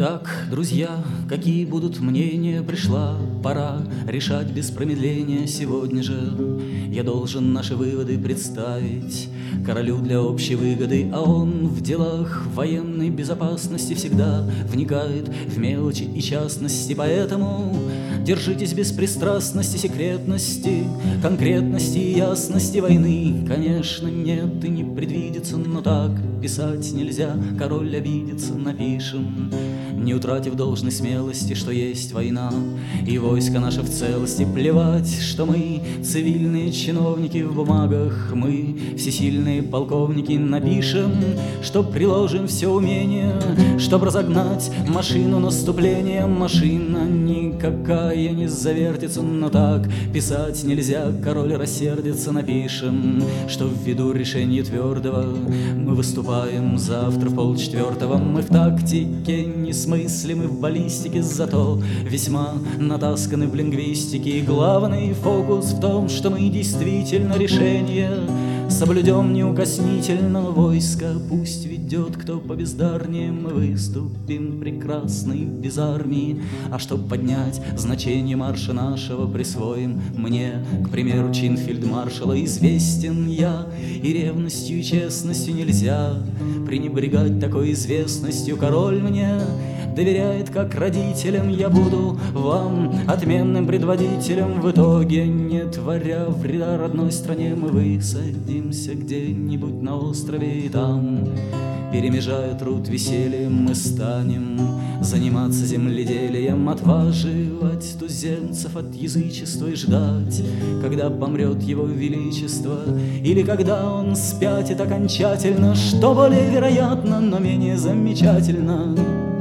Итак, друзья, какие будут мнения, пришла пора решать без промедления сегодня же. Я должен наши выводы представить королю для общей выгоды, а он в делах военной безопасности всегда вникает в мелочи и частности. Поэтому держитесь беспристрастности, секретности, конкретности и ясности войны. Конечно, нет и не предвидится, но так писать нельзя, король обидится, напишем, не утратив должной смелости, что есть война, и войско наше в целости. Плевать, что мы цивильные чиновники в бумагах, мы всесильные полковники. Напишем, что приложим все умения, чтоб разогнать машину наступления. Машина никакая не завертится, но так писать нельзя, король рассердится. Напишем, что ввиду решения твердого мы выступаем завтра в 3:30. Мы в тактике не смыслим и в баллистике, зато весьма натасканы в лингвистике. И главный фокус в том, что мы действительно решение соблюдем неукоснительно. Войско пусть ведет, кто побездарнее, мы выступим прекрасный без армии. А чтоб поднять значение марша нашего, присвоим мне, к примеру, чин фельдмаршала. Известен я, и ревностью, и честностью нельзя пренебрегать такой известностью. Король мне доверяет как родителям, я буду вам отменным предводителем. В итоге, не творя вреда родной стране, мы высадимся где-нибудь на острове, и там, перемежая труд весельем, мы станем заниматься земледелием, отваживать туземцев от язычества и ждать, когда помрет его величество, или когда он спятит окончательно, что более вероятно, но менее замечательно.